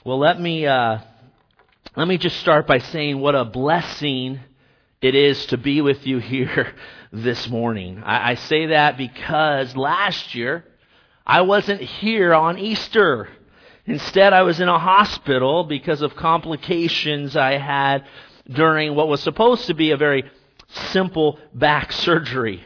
Well, let me just start by saying what a blessing it is to be with you here this morning. I say that because last year I wasn't here on Easter. Instead, I was in a hospital because of complications I had during what was supposed to be a very simple back surgery.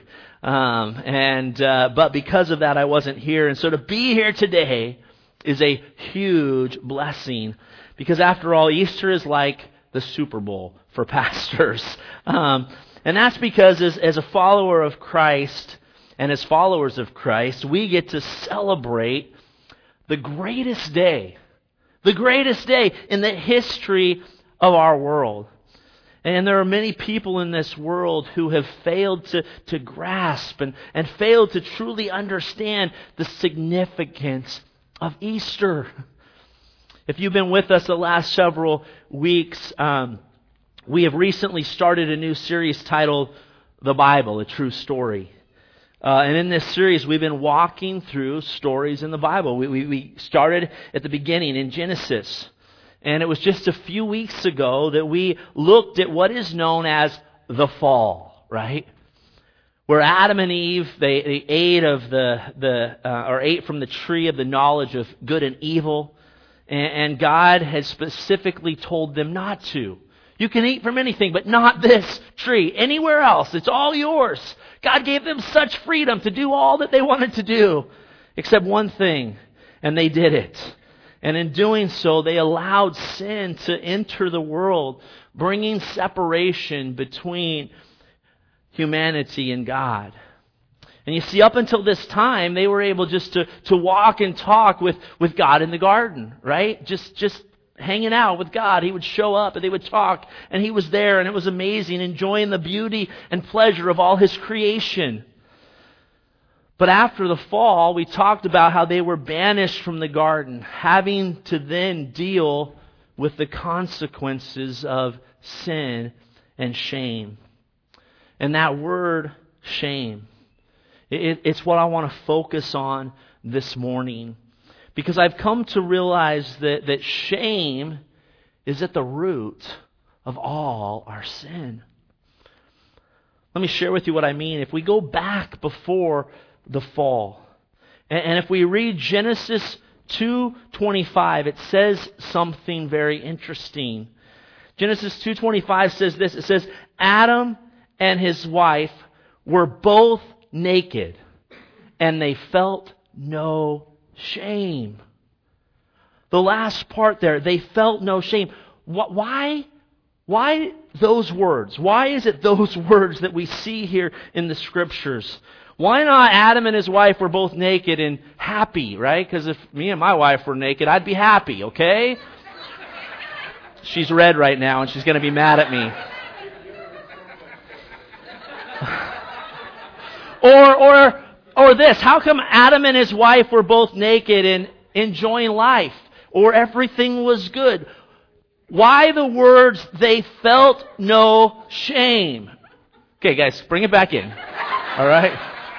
But because of that, I wasn't here. And so to be here today is a huge blessing, because after all, Easter is like the Super Bowl for pastors. And that's because as a follower of Christ and as followers of Christ, we get to celebrate the greatest day in the history of our world. And there are many people in this world who have failed to grasp and failed to truly understand the significance of Easter. If you've been with us the last several weeks, we have recently started a new series titled The Bible, A True Story. And in this series, we've been walking through stories in the Bible. We started at the beginning in Genesis. And it was just a few weeks ago that we looked at what is known as the fall, right? Where Adam and Eve, they ate of ate from the tree of the knowledge of good and evil, and God had specifically told them not to. You can eat from anything, but not this tree. Anywhere else, it's all yours. God gave them such freedom to do all that they wanted to do, except one thing, and they did it. And in doing so, they allowed sin to enter the world, bringing separation between humanity and God. And you see, up until this time, they were able just to walk and talk with God in the garden, right? Just hanging out with God. He would show up and they would talk, and He was there, and it was amazing, enjoying the beauty and pleasure of all His creation. But after the fall, we talked about how they were banished from the garden, having to then deal with the consequences of sin and shame. And that word, shame, it's what I want to focus on this morning. Because I've come to realize that shame is at the root of all our sin. Let me share with you what I mean. If we go back before the fall, and if we read Genesis 2:25, it says something very interesting. Genesis 2:25 says this. It says, Adam and his wife were both naked, and they felt no shame. The last part there, they felt no shame. Why those words? Why is it those words that we see here in the Scriptures? Why not Adam and his wife were both naked and happy, right? Because if me and my wife were naked, I'd be happy, okay? She's red right now, and she's going to be mad at me. Or this, how come Adam and his wife were both naked and enjoying life? Or everything was good? Why the words, they felt no shame? Okay, guys, bring it back in. All right?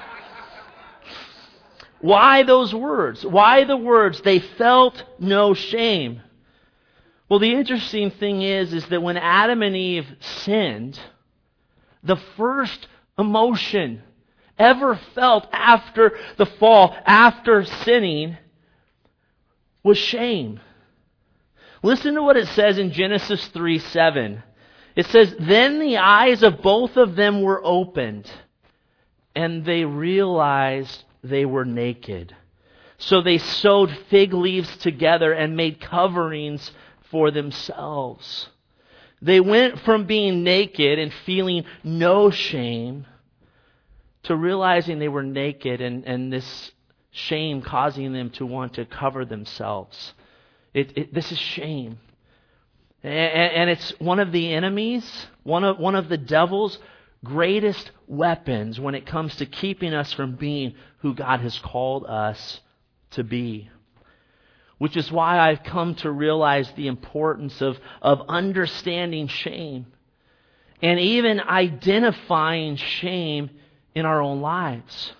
Why those words? Why the words, they felt no shame? Well, the interesting thing is that when Adam and Eve sinned, the first emotion ever felt after the fall, after sinning, was shame. Listen to what it says in Genesis 3:7. It says, Then the eyes of both of them were opened, and they realized they were naked. So they sewed fig leaves together and made coverings for themselves. They went from being naked and feeling no shame to realizing they were naked, and this shame causing them to want to cover themselves. This is shame. And it's one of the enemies, one of the devil's greatest weapons when it comes to keeping us from being who God has called us to be. Which is why I've come to realize the importance of understanding shame and even identifying shame in our own lives.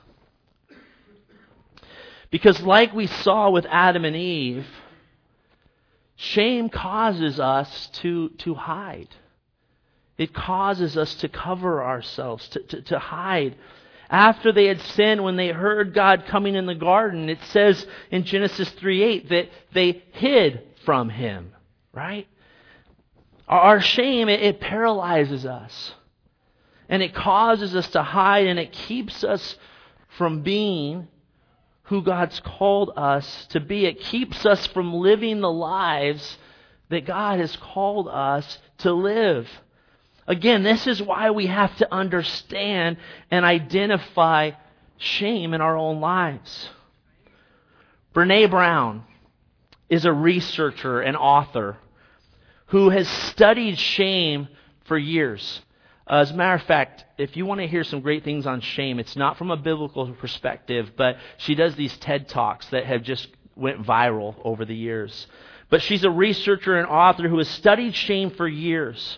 Because like we saw with Adam and Eve, shame causes us to hide. It causes us to cover ourselves, to hide. After they had sinned, when they heard God coming in the garden, it says in Genesis 3:8 that they hid from Him, right? Our shame, it paralyzes us. And it causes us to hide, and it keeps us from being who God's called us to be. It keeps us from living the lives that God has called us to live. Again, this is why we have to understand and identify shame in our own lives. Brené Brown is a researcher and author who has studied shame for years. As a matter of fact, if you want to hear some great things on shame, it's not from a biblical perspective, but she does these TED Talks that have just went viral over the years. But she's a researcher and author who has studied shame for years.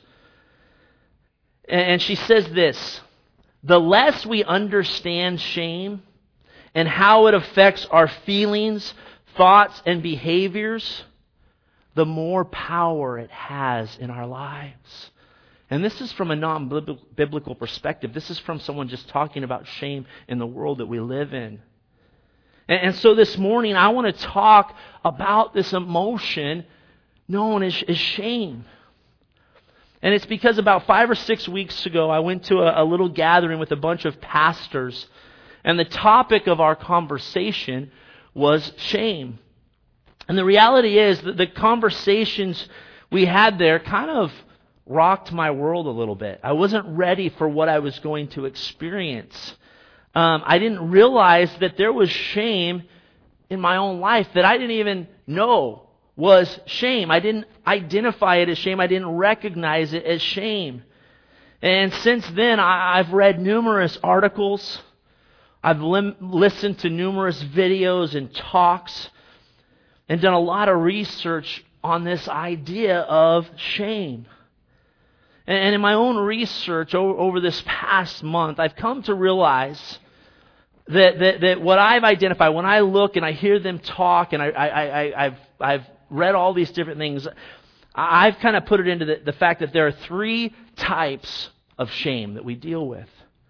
And she says this: the less we understand shame and how it affects our feelings, thoughts, and behaviors, the more power it has in our lives. And this is from a non-biblical perspective. This is from someone just talking about shame in the world that we live in. And so this morning I want to talk about this emotion known as shame. And it's because about 5 or 6 weeks ago I went to a little gathering with a bunch of pastors, and the topic of our conversation was shame. And the reality is that the conversations we had there kind of rocked my world a little bit. I wasn't ready for what I was going to experience. I didn't realize that there was shame in my own life that I didn't even know was shame. I didn't identify it as shame. I didn't recognize it as shame. And since then, I've read numerous articles. I've listened to numerous videos and talks and done a lot of research on this idea of shame. And in my own research over this past month, I've come to realize that what I've identified, when I look and I hear them talk, and I've read all these different things, I've kind of put it into the fact that there are 3 types of shame that we deal with.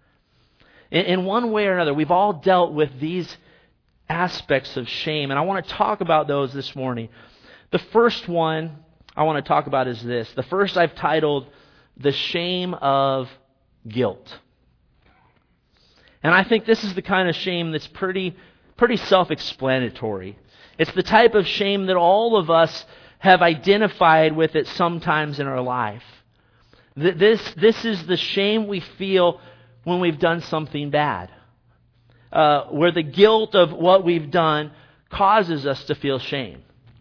In one way or another, we've all dealt with these aspects of shame, and I want to talk about those this morning. The first one I want to talk about is this. The first I've titled, The Shame of Guilt. And I think this is the kind of shame that's pretty self-explanatory. It's the type of shame that all of us have identified with at some times in our life. This is the shame we feel when we've done something bad. Where the guilt of what we've done causes us to feel shame.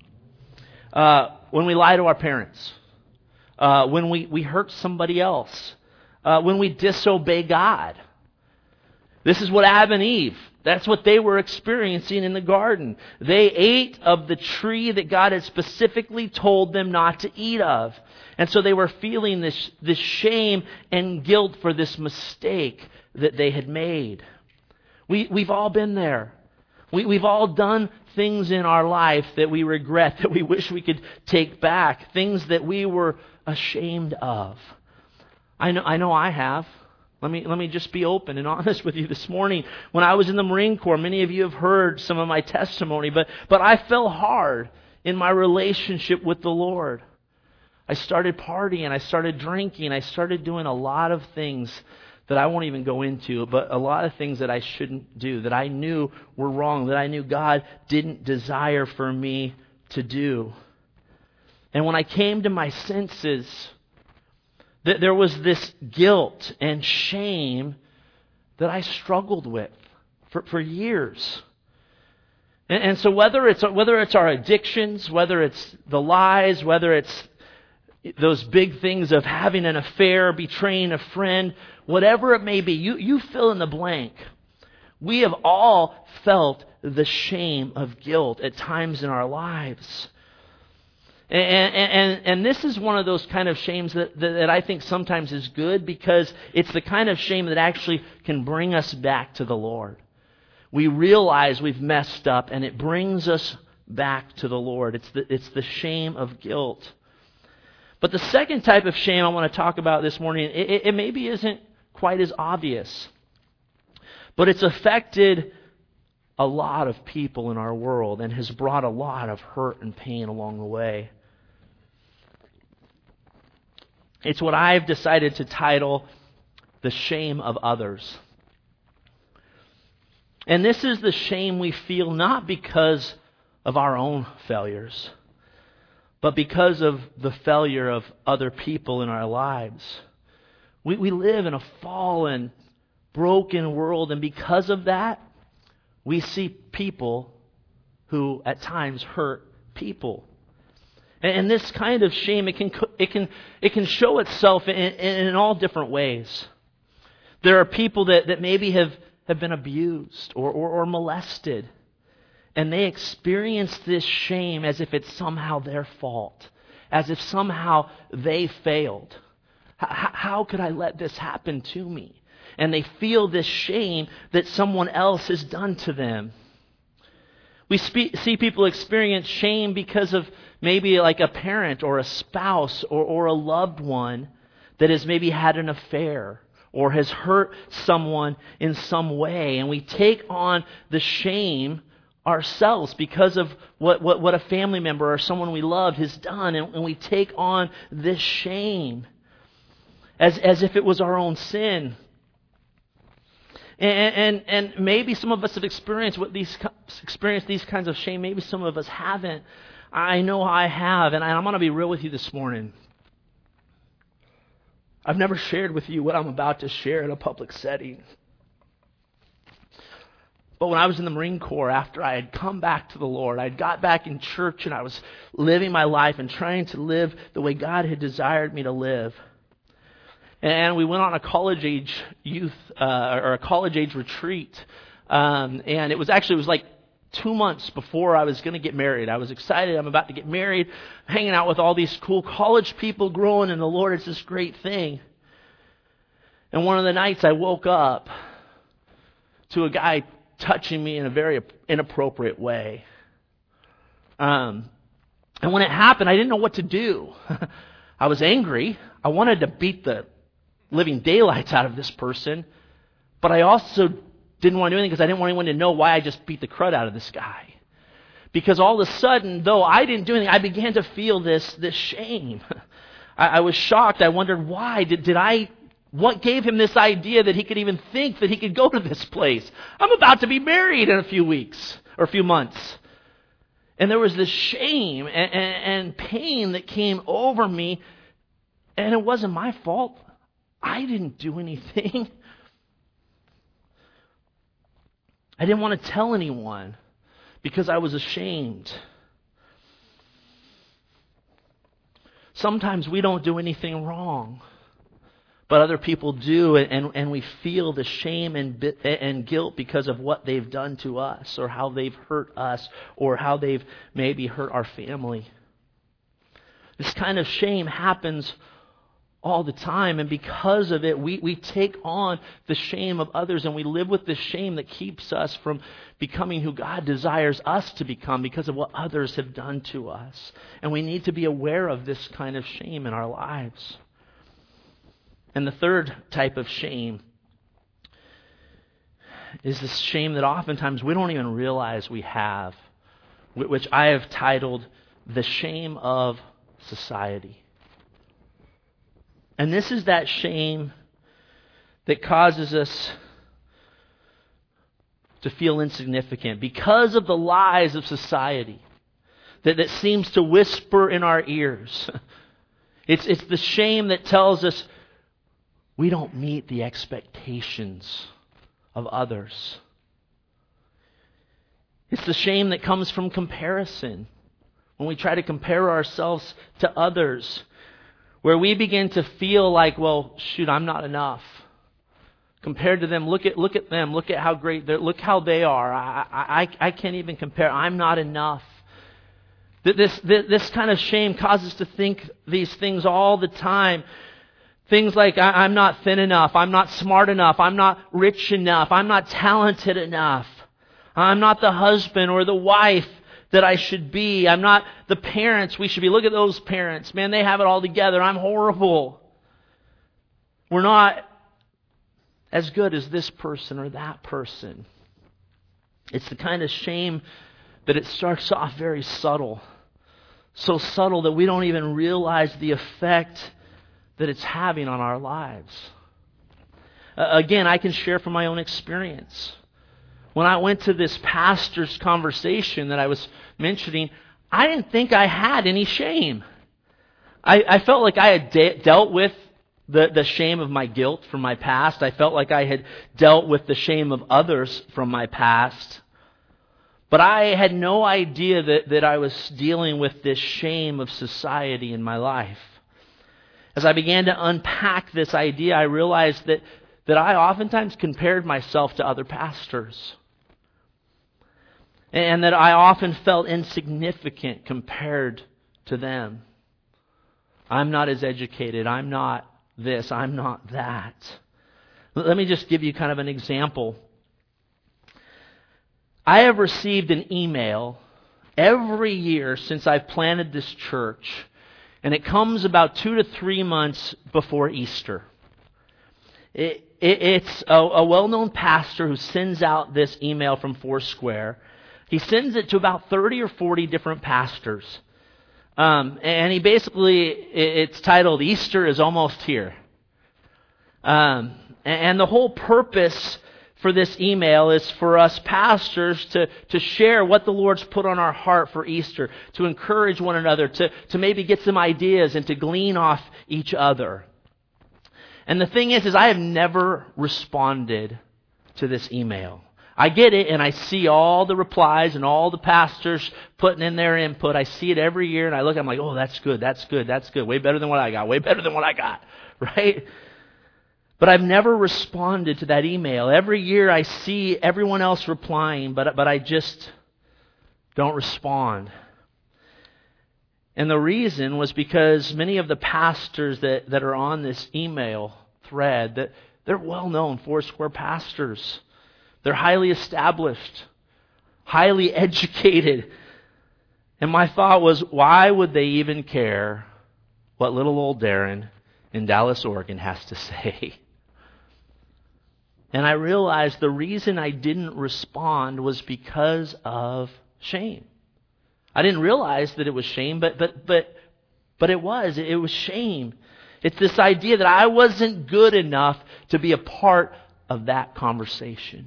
When we lie to our parents. When we hurt somebody else. When we disobey God. This is what Adam and Eve, that's what they were experiencing in the garden. They ate of the tree that God had specifically told them not to eat of. And so they were feeling this shame and guilt for this mistake that they had made. We've all been there. We've all done things in our life that we regret, that we wish we could take back, things that we were ashamed of. I know I have. Let me just be open and honest with you this morning. When I was in the Marine Corps, many of you have heard some of my testimony, but I fell hard in my relationship with the Lord. I started partying, I started drinking, I started doing a lot of things that I won't even go into, but a lot of things that I shouldn't do, that I knew were wrong, that I knew God didn't desire for me to do. And when I came to my senses, that there was this guilt and shame that I struggled with for years. And so whether it's our addictions, whether it's the lies, whether it's those big things of having an affair, betraying a friend, whatever it may be, you fill in the blank. We have all felt the shame of guilt at times in our lives. And this is one of those kind of shames that I think sometimes is good, because it's the kind of shame that actually can bring us back to the Lord. We realize we've messed up, and it brings us back to the Lord. It's the shame of guilt. But the second type of shame I want to talk about this morning, it maybe isn't quite as obvious, but it's affected a lot of people in our world and has brought a lot of hurt and pain along the way. It's what I've decided to title the shame of others. And this is the shame we feel not because of our own failures, but because of the failure of other people in our lives. We live in a fallen, broken world, and because of that, we see people who at times hurt people. And this kind of shame, it can show itself in all different ways. There are people that maybe have been abused or molested, and they experience this shame as if it's somehow their fault, as if somehow they failed. How could I let this happen to me? And they feel this shame that someone else has done to them. We see people experience shame because of maybe like a parent or a spouse or a loved one that has maybe had an affair or has hurt someone in some way. And we take on the shame ourselves because of what a family member or someone we loved has done. And we take on this shame as if it was our own sin. And maybe some of us have experienced these kinds of shame. Maybe some of us haven't. I know I have, and I'm going to be real with you this morning. I've never shared with you what I'm about to share in a public setting. But when I was in the Marine Corps, after I had come back to the Lord, I got back in church and I was living my life and trying to live the way God had desired me to live. And we went on a college-age youth, or a college-age retreat. And it was like 2 months before I was going to get married. I was excited. I'm about to get married, hanging out with all these cool college people, growing in the Lord. It's this great thing. And one of the nights I woke up to a guy touching me in a very inappropriate way. And when it happened, I didn't know what to do. I was angry. I wanted to beat the living daylights out of this person, but I also didn't want to do anything because I didn't want anyone to know why I just beat the crud out of this guy. Because all of a sudden, though I didn't do anything, I began to feel this shame. I was shocked. I wondered why. What gave him this idea that he could even think that he could go to this place? I'm about to be married in a few weeks or a few months. And there was this shame and pain that came over me, and it wasn't my fault. I didn't do anything. I didn't want to tell anyone because I was ashamed. Sometimes we don't do anything wrong, but other people do, and we feel the shame and guilt because of what they've done to us or how they've hurt us or how they've maybe hurt our family. This kind of shame happens all the time, and because of it, we take on the shame of others, and we live with the shame that keeps us from becoming who God desires us to become because of what others have done to us. And we need to be aware of this kind of shame in our lives. And the third type of shame is this shame that oftentimes we don't even realize we have, which I have titled the shame of society. And this is that shame that causes us to feel insignificant because of the lies of society that seems to whisper in our ears. It's the shame that tells us we don't meet the expectations of others. It's the shame that comes from comparison. When we try to compare ourselves to others, where we begin to feel like, well, shoot, I'm not enough. Compared to them, look at them, look at how great look how they are. I can't even compare. I'm not enough. This kind of shame causes us to think these things all the time. Things like, I'm not thin enough, I'm not smart enough, I'm not rich enough, I'm not talented enough, I'm not the husband or the wife that I should be. I'm not the parents we should be. Look at those parents. Man, they have it all together. I'm horrible. We're not as good as this person or that person. It's the kind of shame that it starts off very subtle. So subtle that we don't even realize the effect that it's having on our lives. Again, I can share from my own experience. When I went to this pastor's conversation that I was mentioning, I didn't think I had any shame. I felt like I had dealt with the shame of my guilt from my past. I felt like I had dealt with the shame of others from my past. But I had no idea that I was dealing with this shame of society in my life. As I began to unpack this idea, I realized that I oftentimes compared myself to other pastors. And that I often felt insignificant compared to them. I'm not as educated. I'm not this. I'm not that. Let me just give you kind of an example. I have received an email every year since I've planted this church, and it comes about 2 to 3 months before Easter. It's a well-known pastor who sends out this email from Foursquare. He sends it to about 30 or 40 different pastors. And he basically, it's titled, Easter is Almost Here. And the whole purpose for this email is for us pastors to share what the Lord's put on our heart for Easter, to encourage one another, to maybe get some ideas and to glean off each other. And the thing is I have never responded to this email. I get it, and I see all the replies and all the pastors putting in their input. I see it every year, and I look, I'm like, oh, that's good, that's good, that's good. Way better than what I got, way better than what I got, right? But I've never responded to that email. Every year I see everyone else replying, but I just don't respond. And the reason was because many of the pastors that are on this email thread, that they're well-known Foursquare pastors. They're highly established, highly educated. And my thought was, why would they even care what little old Darren in Dallas, Oregon has to say? And I realized the reason I didn't respond was because of shame. I didn't realize that it was shame, but it was. It was shame. It's this idea that I wasn't good enough to be a part of that conversation.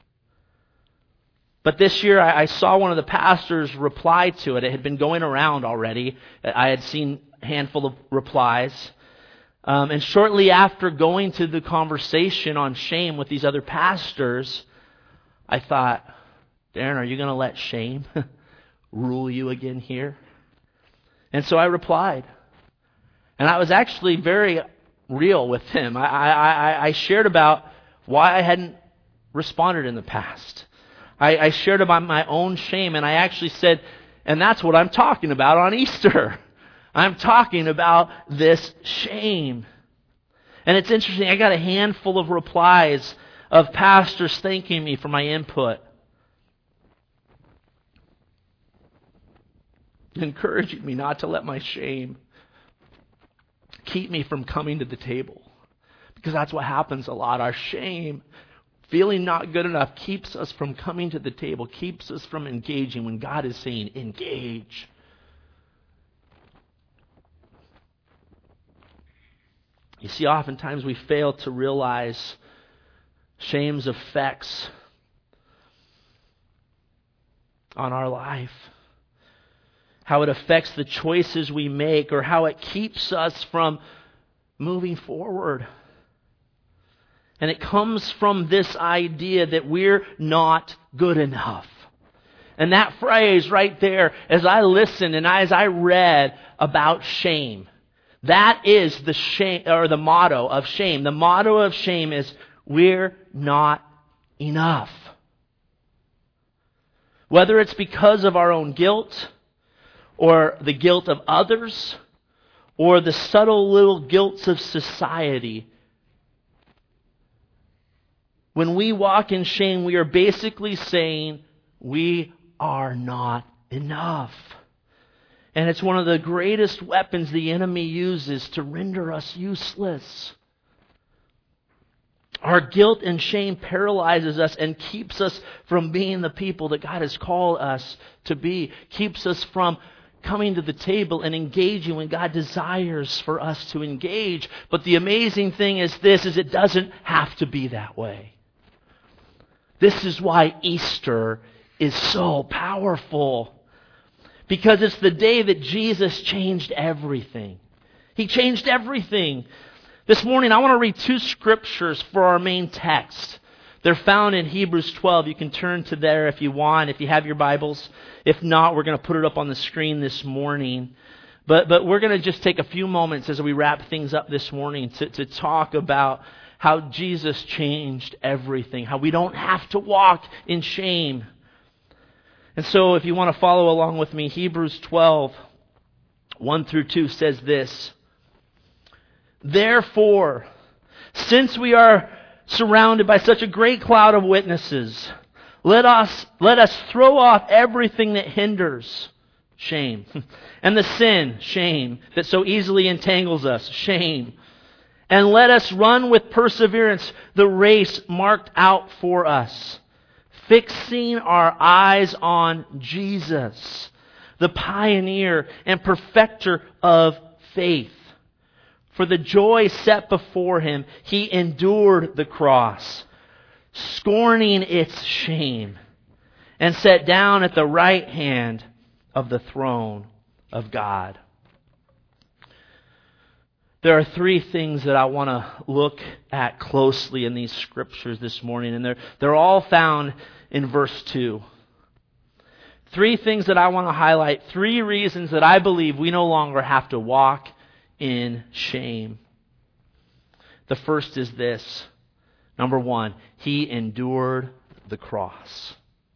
But this year I saw one of the pastors reply to it. It had been going around already. I had seen a handful of replies. And shortly after going to the conversation on shame with these other pastors, I thought, Darren, are you going to let shame rule you again here? And so I replied. And I was actually very real with him. I shared about why I hadn't responded in the past. I shared about my own shame, and I actually said, and that's what I'm talking about on Easter. I'm talking about this shame. And it's interesting, I got a handful of replies of pastors thanking me for my input, encouraging me not to let my shame keep me from coming to the table. Because that's what happens a lot. Our shame, feeling not good enough, keeps us from coming to the table, keeps us from engaging when God is saying, engage. You see, oftentimes we fail to realize shame's effects on our life. How it affects the choices we make, or how it keeps us from moving forward. And it comes from this idea that we're not good enough. And that phrase right there, as I listened and as I read about shame, that is the shame, or the motto of shame. The motto of shame is, we're not enough. Whether it's because of our own guilt, or the guilt of others, or the subtle little guilts of society. When we walk in shame, we are basically saying we are not enough. And it's one of the greatest weapons the enemy uses to render us useless. Our guilt and shame paralyzes us and keeps us from being the people that God has called us to be. Keeps us from coming to the table and engaging when God desires for us to engage. But the amazing thing is this, is it doesn't have to be that way. This is why Easter is so powerful. Because it's the day that Jesus changed everything. He changed everything. This morning I want to read two scriptures for our main text. They're found in Hebrews 12. You can turn to there if you want, if you have your Bibles. If not, we're going to put it up on the screen this morning. But we're going to just take a few moments as we wrap things up this morning to talk about how Jesus changed everything. How we don't have to walk in shame. And so if you want to follow along with me, Hebrews 12, 1 through 2 says this. Therefore, since we are surrounded by such a great cloud of witnesses, let us throw off everything that hinders, shame, and the sin, shame, that so easily entangles us, shame, and let us run with perseverance the race marked out for us, fixing our eyes on Jesus, the pioneer and perfecter of faith. For the joy set before him, he endured the cross, scorning its shame, and sat down at the right hand of the throne of God. There are three things that I want to look at closely in these scriptures this morning, and they're all found in verse 2. Three things that I want to highlight, three reasons that I believe we no longer have to walk in shame. The first is this. Number one, he endured the cross.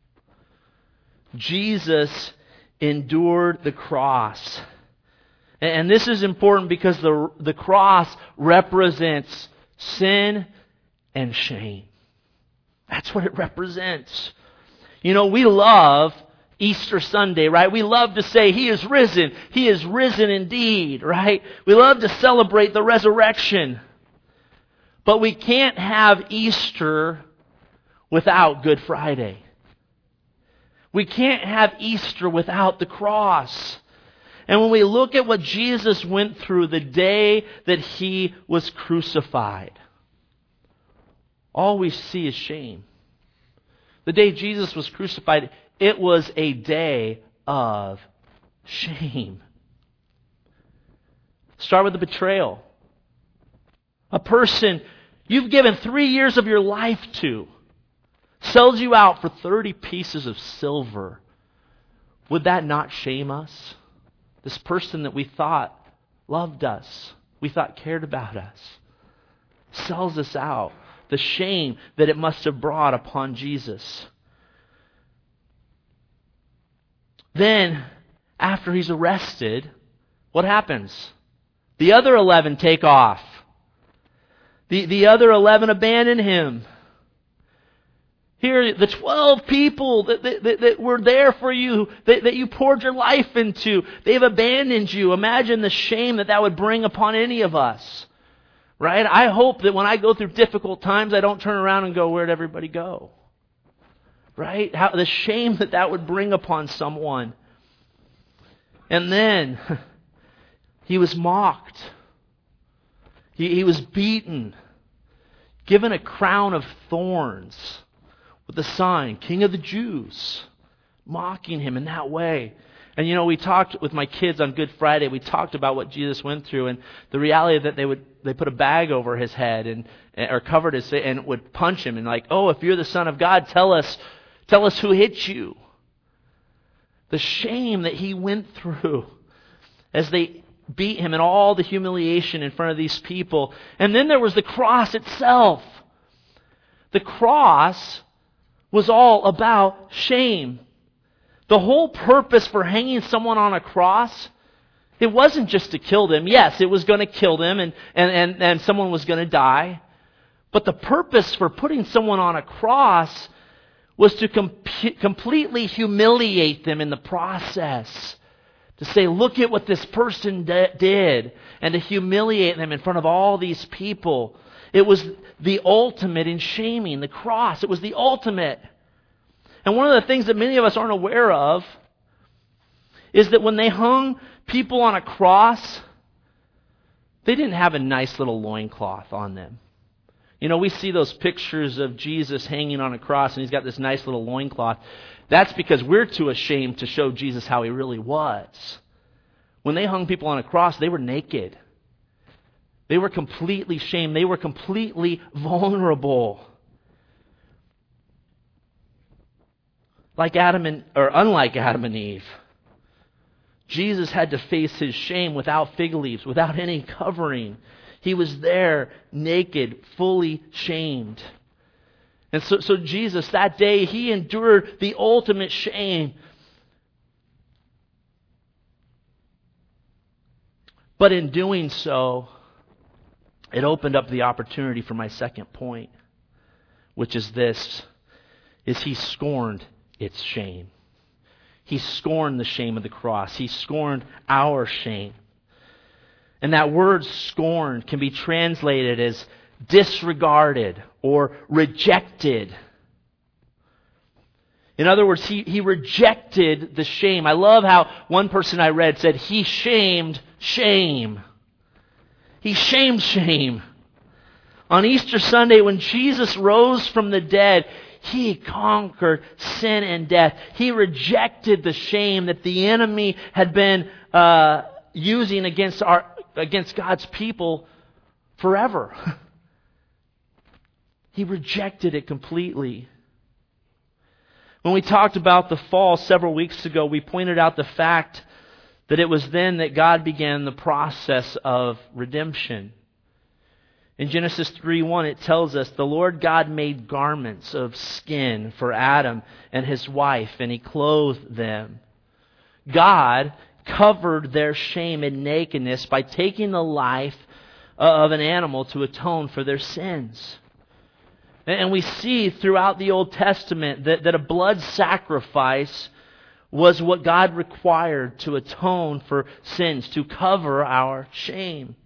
Jesus endured the cross. And this is important because the cross represents sin and shame. That's what it represents. You know, we love Easter Sunday, right? We love to say, He is risen. He is risen indeed, right? We love to celebrate the resurrection. But we can't have Easter without Good Friday. We can't have Easter without the cross. And when we look at what Jesus went through the day that He was crucified, all we see is shame. The day Jesus was crucified, it was a day of shame. Start with the betrayal. A person you've given 3 years of your life to sells you out for 30 pieces of silver. Would that not shame us? This person that we thought loved us, we thought cared about us, sells us out. The shame that it must have brought upon Jesus. Then, after He's arrested, what happens? The other 11 take off. The other 11 abandon Him. Here, the 12 people that were there for you, that you poured your life into, they've abandoned you. Imagine the shame that would bring upon any of us. Right? I hope that when I go through difficult times, I don't turn around and go, where'd everybody go? Right? The shame that would bring upon someone. And then, He was mocked. He was beaten. Given a crown of thorns with the sign, King of the Jews. Mocking Him in that way. And you know, we talked with my kids on Good Friday, we talked about what Jesus went through and the reality that they put a bag over His head or covered His and would punch Him and like, oh, if you're the Son of God, tell us who hit you. The shame that He went through as they beat Him and all the humiliation in front of these people. And then there was the cross itself. The cross was all about shame. The whole purpose for hanging someone on a cross, it wasn't just to kill them. Yes, it was going to kill them and someone was going to die. But the purpose for putting someone on a cross was to completely humiliate them in the process. To say, look at what this person did, and to humiliate them in front of all these people. It was the ultimate in shaming, the cross. It was the ultimate. And one of the things that many of us aren't aware of is that when they hung people on a cross, they didn't have a nice little loincloth on them. You know, we see those pictures of Jesus hanging on a cross and he's got this nice little loincloth. That's because we're too ashamed to show Jesus how he really was. When they hung people on a cross, they were naked. They were completely shamed. They were completely vulnerable. Unlike Adam and Eve, Jesus had to face his shame without fig leaves, without any covering. He was there, naked, fully shamed. And so Jesus, that day, he endured the ultimate shame. But in doing so, it opened up the opportunity for my second point, which is this, is he scorned its shame. He scorned the shame of the cross. He scorned our shame. And that word scorned can be translated as disregarded or rejected. In other words, he rejected the shame. I love how one person I read said, he shamed shame. He shamed shame. On Easter Sunday, when Jesus rose from the dead, he conquered sin and death. He rejected the shame that the enemy had been using against God's people forever. He rejected it completely. When we talked about the fall several weeks ago, we pointed out the fact that it was then that God began the process of redemption. In Genesis 3:1, it tells us, the Lord God made garments of skin for Adam and his wife, and he clothed them. God covered their shame and nakedness by taking the life of an animal to atone for their sins. And we see throughout the Old Testament that a blood sacrifice was what God required to atone for sins, to cover our shame.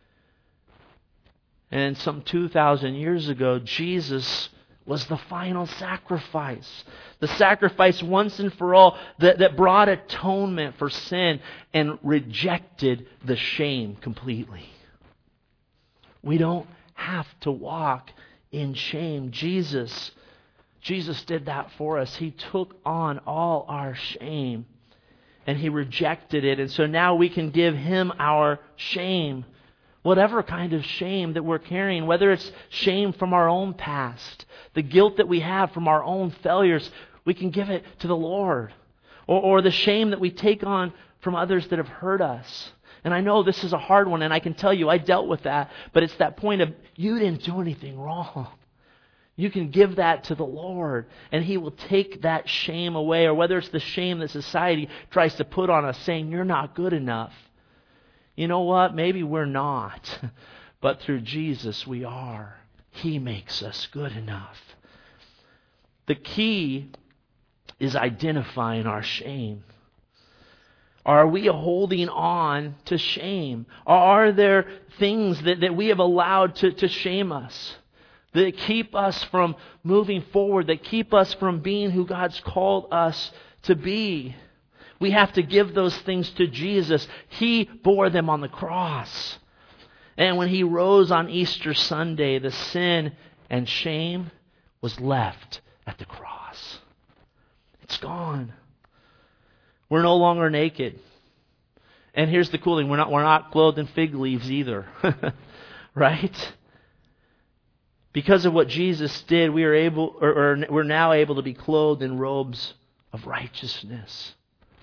And some 2,000 years ago, Jesus was the final sacrifice. The sacrifice once and for all that brought atonement for sin and rejected the shame completely. We don't have to walk in shame. Jesus did that for us. He took on all our shame and He rejected it. And so now we can give Him our shame. Whatever kind of shame that we're carrying, whether it's shame from our own past, the guilt that we have from our own failures, we can give it to the Lord. Or the shame that we take on from others that have hurt us. And I know this is a hard one, and I can tell you I dealt with that, but it's that point of, you didn't do anything wrong. You can give that to the Lord, and He will take that shame away. Or whether it's the shame that society tries to put on us, saying, you're not good enough. You know what? Maybe we're not. But through Jesus we are. He makes us good enough. The key is identifying our shame. Are we holding on to shame? Are there things that we have allowed to shame us? That keep us from moving forward? That keep us from being who God's called us to be? We have to give those things to Jesus. He bore them on the cross. And when He rose on Easter Sunday, the sin and shame was left at the cross. It's gone. We're no longer naked. And here's the cool thing, we're not clothed in fig leaves either. Right? Because of what Jesus did, we're now able to be clothed in robes of righteousness.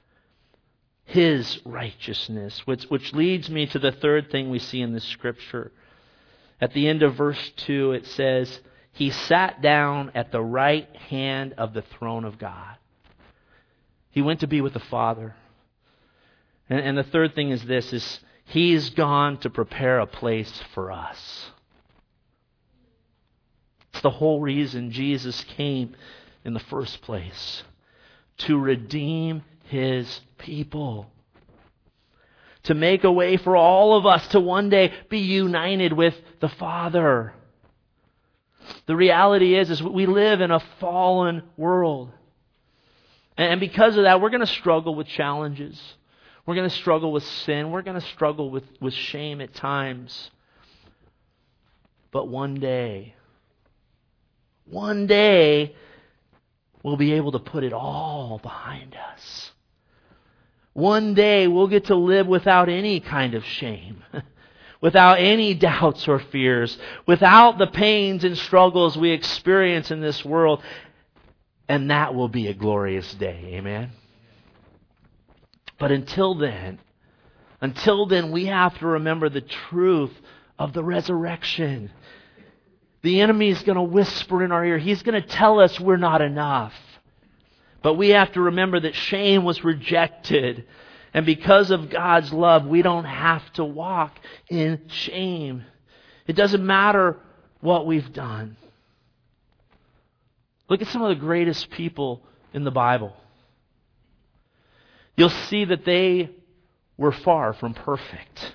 His righteousness, which leads me to the third thing we see in this scripture. At the end of verse 2, it says, He sat down at the right hand of the throne of God. He went to be with the Father. And the third thing is this, is He's gone to prepare a place for us. It's the whole reason Jesus came in the first place, to redeem His people, to make a way for all of us to one day be united with the Father. The reality is we live in a fallen world. And because of that, we're going to struggle with challenges. We're going to struggle with sin. We're going to struggle with shame at times. But one day, we'll be able to put it all behind us. One day, we'll get to live without any kind of shame, without any doubts or fears, without the pains and struggles we experience in this world. And that will be a glorious day. Amen? But until then, we have to remember the truth of the resurrection. The enemy is going to whisper in our ear. He's going to tell us we're not enough. But we have to remember that shame was rejected. And because of God's love, we don't have to walk in shame. It doesn't matter what we've done. Look at some of the greatest people in the Bible. You'll see that they were far from perfect.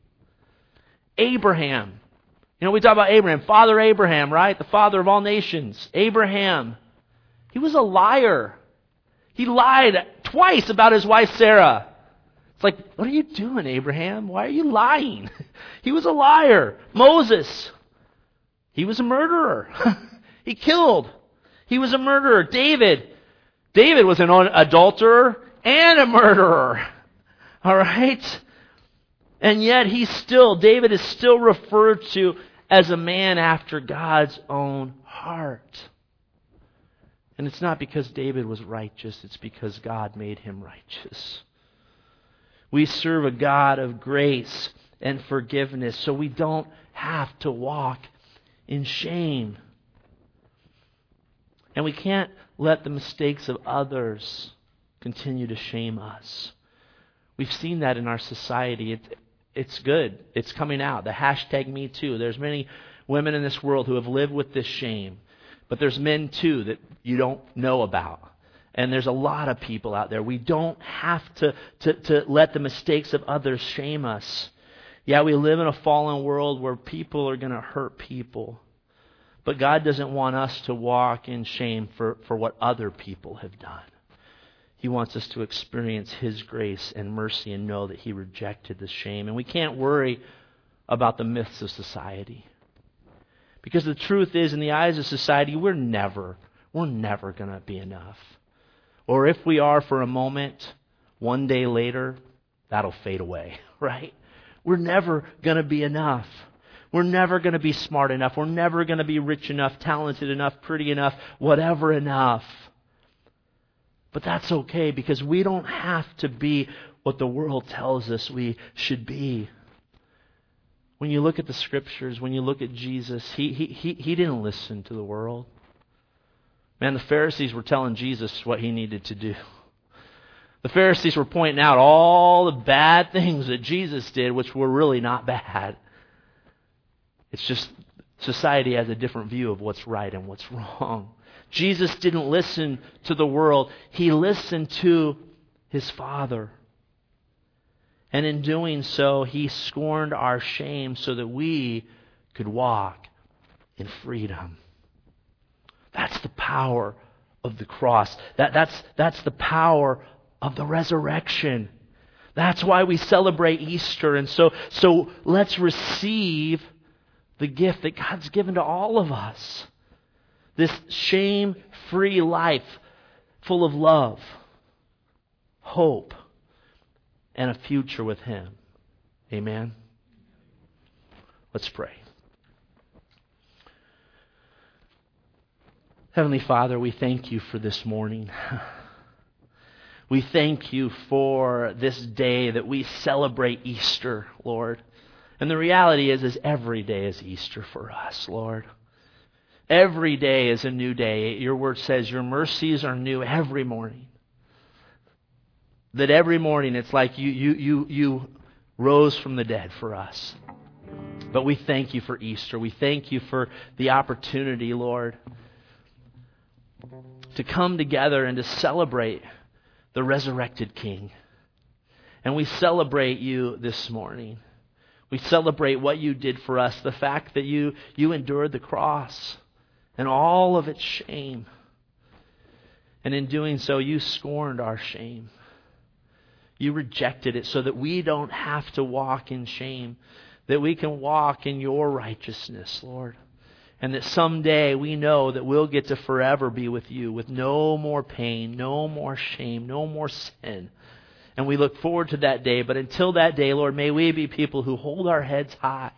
Abraham. We talk about Abraham. Father Abraham, right? The father of all nations. Abraham. He was a liar. He lied twice about his wife Sarah. It's like, what are you doing, Abraham? Why are you lying? He was a liar. Moses. He was a murderer. He killed. He was a murderer. David was an adulterer and a murderer. All right? And yet David is still referred to as a man after God's own heart. And it's not because David was righteous, it's because God made him righteous. We serve a God of grace and forgiveness, so we don't have to walk in shame. And we can't let the mistakes of others continue to shame us. We've seen that in our society. It's good. It's coming out. The hashtag #MeToo. There's many women in this world who have lived with this shame. But there's men too that you don't know about. And there's a lot of people out there. We don't have to let the mistakes of others shame us. Yeah, we live in a fallen world where people are going to hurt people. But God doesn't want us to walk in shame for what other people have done. He wants us to experience His grace and mercy and know that He rejected the shame. And we can't worry about the myths of society. Because the truth is, in the eyes of society, we're never going to be enough. Or if we are for a moment, one day later, that'll fade away, right? We're never going to be enough. We're never going to be smart enough. We're never going to be rich enough, talented enough, pretty enough, whatever enough. But that's okay because we don't have to be what the world tells us we should be. When you look at the Scriptures, when you look at Jesus, He didn't listen to the world. Man, the Pharisees were telling Jesus what He needed to do. The Pharisees were pointing out all the bad things that Jesus did, which were really not bad. It's just society has a different view of what's right and what's wrong. Jesus didn't listen to the world. He listened to His Father. And in doing so, He scorned our shame so that we could walk in freedom. That's the power of the cross. That's the power of the resurrection. That's why we celebrate Easter. And so let's receive the gift that God's given to all of us. This shame-free life full of love, hope, and a future with Him. Amen? Let's pray. Heavenly Father, we thank You for this morning. We thank You for this day that we celebrate Easter, Lord. And the reality is every day is Easter for us, Lord. Every day is a new day. Your word says Your mercies are new every morning. That every morning it's like you rose from the dead for us. But we thank You for Easter. We thank You for the opportunity, Lord, to come together and to celebrate the resurrected King. And we celebrate you this morning. We celebrate what you did for us, the fact that you endured the cross and all of its shame. And in doing so, you scorned our shame. You rejected it so that we don't have to walk in shame, that we can walk in your righteousness, Lord. And that someday we know that we'll get to forever be with you with no more pain, no more shame, no more sin. And we look forward to that day. But until that day, Lord, may we be people who hold our heads high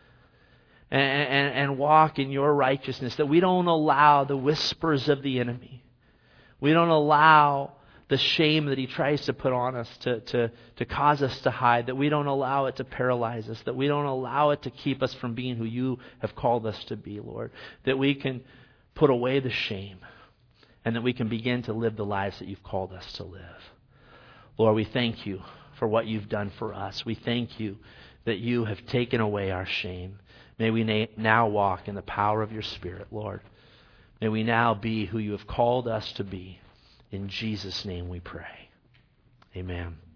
and walk in your righteousness, that we don't allow the whispers of the enemy. We don't allow the shame that he tries to put on us to cause us to hide, that we don't allow it to paralyze us, that we don't allow it to keep us from being who you have called us to be, Lord. That we can put away the shame and that we can begin to live the lives that you've called us to live. Lord, we thank you for what you've done for us. We thank you that you have taken away our shame. May we now walk in the power of your Spirit, Lord. May we now be who you have called us to be. In Jesus' name we pray. Amen.